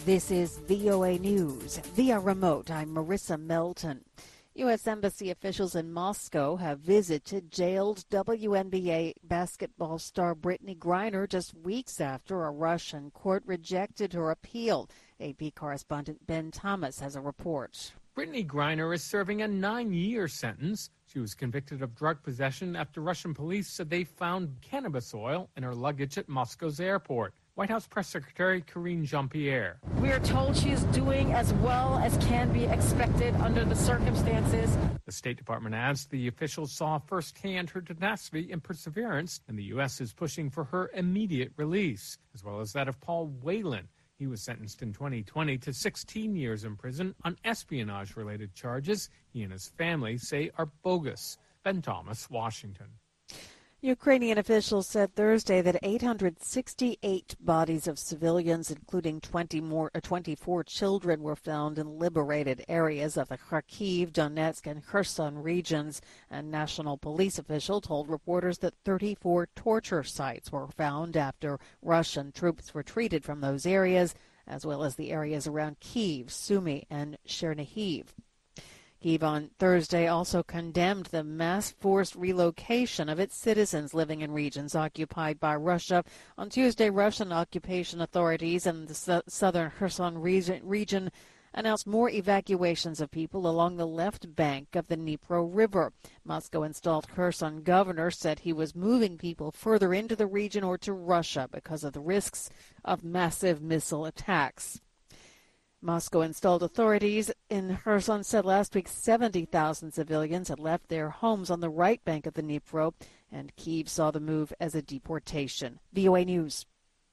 This is VOA News. Via remote, I'm Marissa Melton. U.S. Embassy officials in Moscow have visited jailed WNBA basketball star Brittany Griner just weeks after a Russian court rejected her appeal. AP correspondent Ben Thomas has a report. Brittany Griner is serving a 9-year sentence. She was convicted of drug possession after Russian police said they found cannabis oil in her luggage at Moscow's airport. White House Press Secretary Karine Jean-Pierre. We are told she is doing as well as can be expected under the circumstances. The State Department adds the officials saw firsthand her tenacity and perseverance, and the U.S. is pushing for her immediate release, as well as that of Paul Whelan. He was sentenced in 2020 to 16 years in prison on espionage-related charges he and his family say are bogus. Ben Thomas, Washington. Ukrainian officials said Thursday that 868 bodies of civilians, including 24 children, were found in liberated areas of the Kharkiv, Donetsk, and Kherson regions. A national police official told reporters that 34 torture sites were found after Russian troops retreated from those areas, as well as the areas around Kyiv, Sumy, and Chernihiv. Kyiv on Thursday also condemned the mass forced relocation of its citizens living in regions occupied by Russia. On Tuesday, Russian occupation authorities in the southern Kherson region announced more evacuations of people along the left bank of the Dnipro River. Moscow-installed Kherson governor said he was moving people further into the region or to Russia because of the risks of massive missile attacks. Moscow-installed authorities in Kherson said last week 70,000 civilians had left their homes on the right bank of the Dnipro, and Kyiv saw the move as a deportation. VOA News.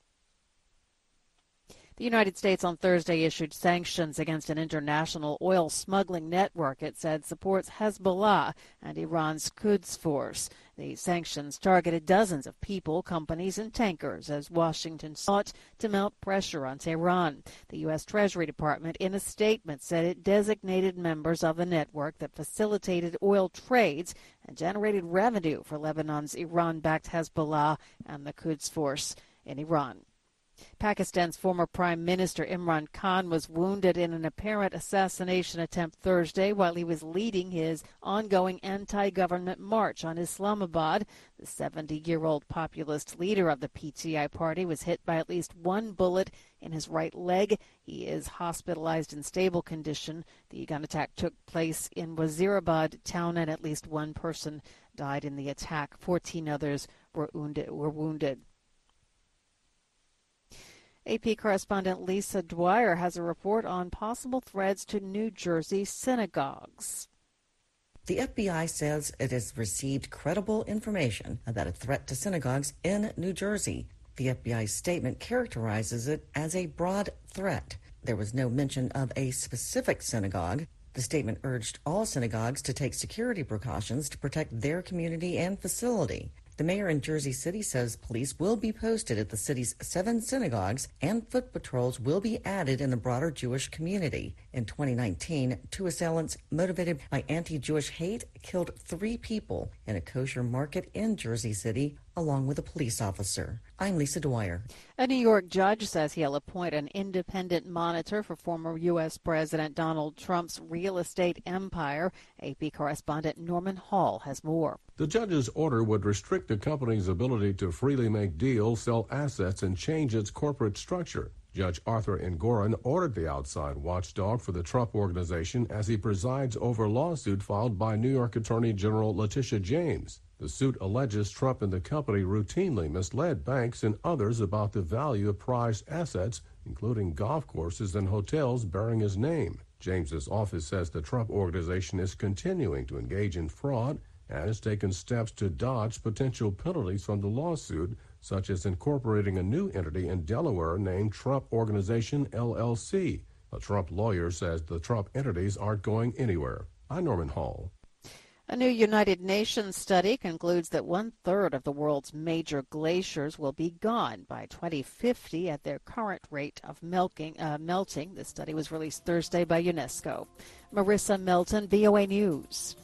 The United States on Thursday issued sanctions against an international oil smuggling network it said supports Hezbollah and Iran's Quds Force. The sanctions targeted dozens of people, companies, and tankers as Washington sought to mount pressure on Tehran. The U.S. Treasury Department, in a statement, said it designated members of the network that facilitated oil trades and generated revenue for Lebanon's Iran-backed Hezbollah and the Quds Force in Iran. Pakistan's former Prime Minister Imran Khan was wounded in an apparent assassination attempt Thursday while he was leading his ongoing anti-government march on Islamabad. The 70-year-old populist leader of the PTI party was hit by at least one bullet in his right leg. He is hospitalized in stable condition. The gun attack took place in Wazirabad town, and at least one person died in the attack. 14 others were wounded. AP correspondent Lisa Dwyer has a report on possible threats to New Jersey synagogues. The FBI says it has received credible information about a threat to synagogues in New Jersey. The FBI's statement characterizes it as a broad threat. There was no mention of a specific synagogue. The statement urged all synagogues to take security precautions to protect their community and facility. The mayor in Jersey City says police will be posted at the city's 7 synagogues and foot patrols will be added in the broader Jewish community. In 2019, 2 assailants motivated by anti-Jewish hate killed 3 people in a kosher market in Jersey City, along with a police officer. I'm Lisa Dwyer. A New York judge says he'll appoint an independent monitor for former U.S. President Donald Trump's real estate empire. AP correspondent Norman Hall has more. The judge's order would restrict the company's ability to freely make deals, sell assets, and change its corporate structure. Judge Arthur Engoron ordered the outside watchdog for the Trump Organization as he presides over a lawsuit filed by New York Attorney General Letitia James. The suit alleges Trump and the company routinely misled banks and others about the value of prized assets, including golf courses and hotels bearing his name. James's office says the Trump Organization is continuing to engage in fraud and has taken steps to dodge potential penalties from the lawsuit, such as incorporating a new entity in Delaware named Trump Organization, LLC. A Trump lawyer says the Trump entities aren't going anywhere. I'm Norman Hall. A new United Nations study concludes that 1/3 of the world's major glaciers will be gone by 2050 at their current rate of melting. The study was released Thursday by UNESCO. Marissa Melton, VOA News.